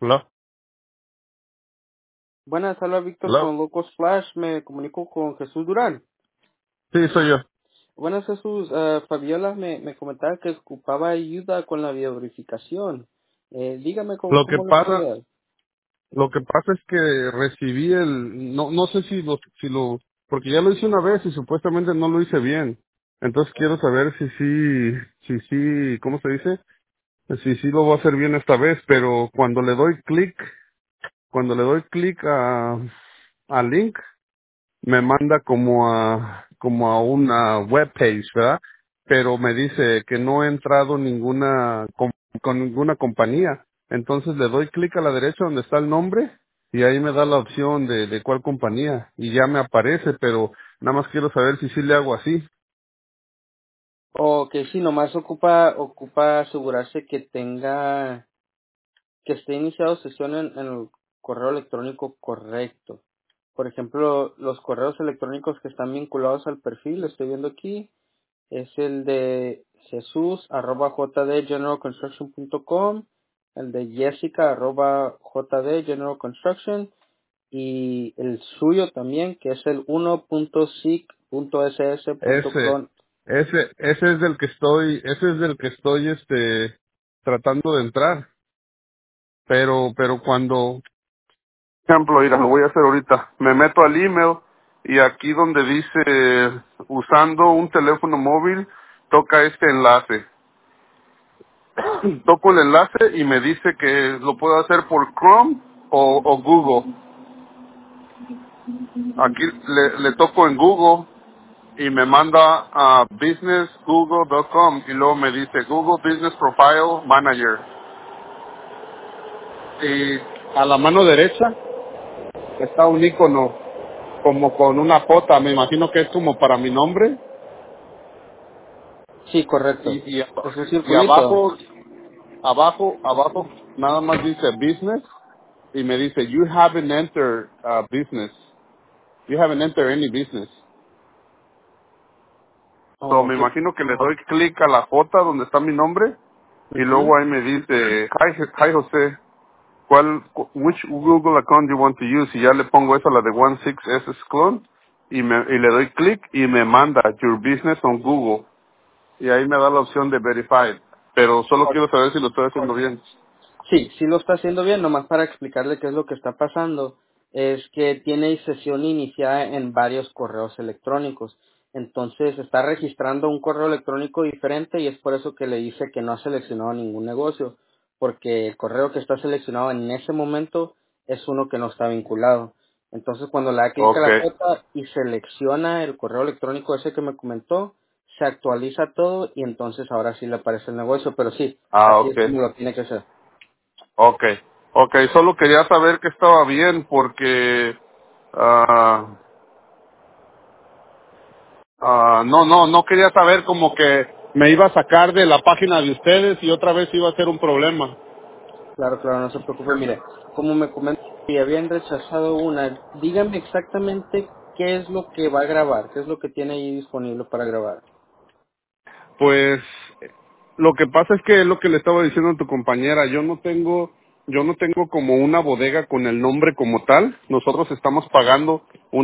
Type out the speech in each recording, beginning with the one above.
Hola. Buenas, habla Víctor Hola. con Locos Flash. Me comunico con Jesús Durán. Sí, soy yo. Buenas, Jesús. Fabiola me comentaba que ocupaba ayuda con la bioverificación. Dígame Lo que cómo le puedo pasa, ayudar. lo que pasa es que recibí no sé si lo, porque ya lo hice una vez y supuestamente no lo hice bien. Entonces quiero saber si sí, ¿cómo se dice? Si sí lo voy a hacer bien esta vez, pero cuando le doy clic al link, me manda como a una web page, ¿verdad? Pero me dice que no he entrado con ninguna compañía. Entonces le doy clic a la derecha donde está el nombre y ahí me da la opción de cuál compañía y ya me aparece, pero nada más quiero saber si sí le hago así. O que sí, nomás ocupa asegurarse que esté iniciado sesión en el correo electrónico correcto. Por ejemplo, los correos electrónicos que están vinculados al perfil, lo estoy viendo aquí, es el de Jesús @jdgeneralconstruction.com, el de Jessica @jdgeneralconstruction y el suyo también que es el Ese, 1.sic.ss.clon. ese es del que estoy tratando de entrar, pero cuando ejemplo, mira, lo voy a hacer ahorita. Me meto al email y aquí donde dice usando un teléfono móvil, toca este enlace. Toco el enlace y me dice que lo puedo hacer por Chrome o Google. Aquí le toco en Google y me manda a businessgoogle.com y luego me dice Google Business Profile Manager. Y a la mano derecha está un icono como con una J, me imagino que es como para mi nombre. Sí, correcto. y, y, Es un y circulito. abajo nada más dice business y me dice you haven't entered business, you haven't entered any business. So Oh, me ok. imagino que le doy clic a la J donde está mi nombre y Ujú. luego ahí me dice hi José, which Google account you want to use, y ya le pongo esa, la de 16S clone, y le doy clic y me manda your business on Google y ahí me da la opción de verified, pero solo quiero saber si lo estoy haciendo bien. Sí, sí lo está haciendo bien, nomás para explicarle qué es lo que está pasando, es que tiene sesión iniciada en varios correos electrónicos. Entonces está registrando un correo electrónico diferente y es por eso que le dice que no ha seleccionado ningún negocio, porque el correo que está seleccionado en ese momento es uno que no está vinculado. Entonces cuando le da clic a la Okay. J y selecciona el correo electrónico ese que me comentó, se actualiza todo y entonces ahora sí le aparece el negocio, pero sí, así es Okay. como lo tiene que hacer. Okay. Okay, solo quería saber que estaba bien porque ah no quería saber como que me iba a sacar de la página de ustedes y otra vez iba a ser un problema. Claro, claro, no se preocupe. Mire, como me comentó que habían rechazado una, dígame exactamente qué es lo que va a grabar, qué es lo que tiene ahí disponible para grabar. Pues lo que pasa es que es lo que le estaba diciendo a tu compañera, yo no tengo como una bodega con el nombre como tal. Nosotros estamos pagando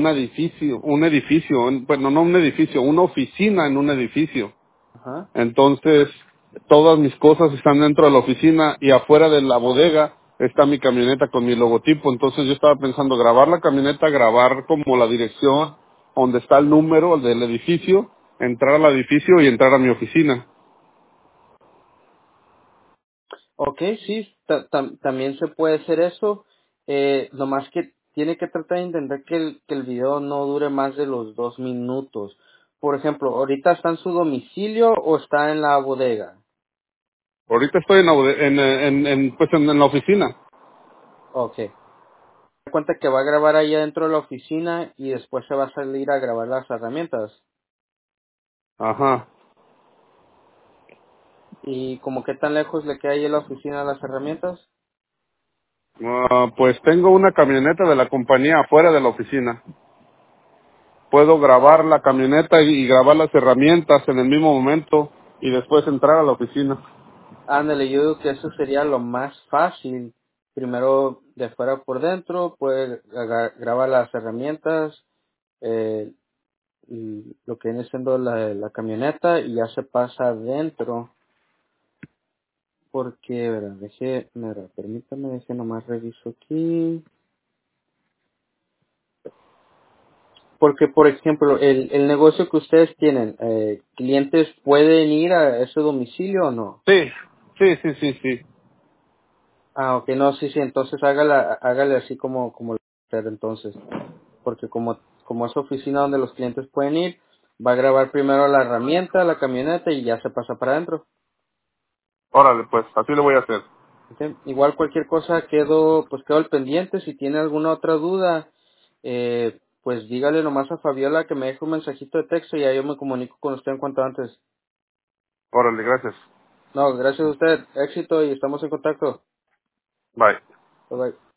bueno, no un edificio, una oficina en un edificio. Ajá. Entonces, todas mis cosas están dentro de la oficina y afuera de la bodega está mi camioneta con mi logotipo. Entonces yo estaba pensando grabar la camioneta, grabar como la dirección donde está el número del edificio, entrar al edificio y entrar a mi oficina. Ok, sí, también se puede hacer eso. Nomás que tiene que tratar de entender que el video no dure más de los 2 minutos. Por ejemplo, ¿ahorita está en su domicilio o está en la bodega? Ahorita estoy pues en la oficina. Ok. Da cuenta que va a grabar ahí adentro de la oficina y después se va a salir a grabar las herramientas. Ajá. ¿Y como qué tan lejos le queda ahí en la oficina las herramientas? Pues tengo una camioneta de la compañía afuera de la oficina. Puedo grabar la camioneta y grabar las herramientas en el mismo momento y después entrar a la oficina. Ándale, yo digo que eso sería lo más fácil, primero de afuera por dentro, puede graba las herramientas, eh, y lo que viene siendo la camioneta y ya se pasa adentro porque, verá, permítame, deje nomás reviso aquí. Porque, por ejemplo, el negocio que ustedes tienen, ¿clientes pueden ir a ese domicilio o no? Sí, sí, sí, sí, sí. Ah, ok, no, sí, sí, entonces hágale así como lo hacer entonces. Porque como es oficina donde los clientes pueden ir, va a grabar primero la herramienta, la camioneta y ya se pasa para adentro. Órale, pues, así lo voy a hacer. Ok, igual cualquier cosa quedo al pendiente. Si tiene alguna otra duda, pues dígale nomás a Fabiola que me deje un mensajito de texto y ya yo me comunico con usted en cuanto antes. Órale, gracias. No, gracias a usted. Éxito y estamos en contacto. Bye. Bye bye.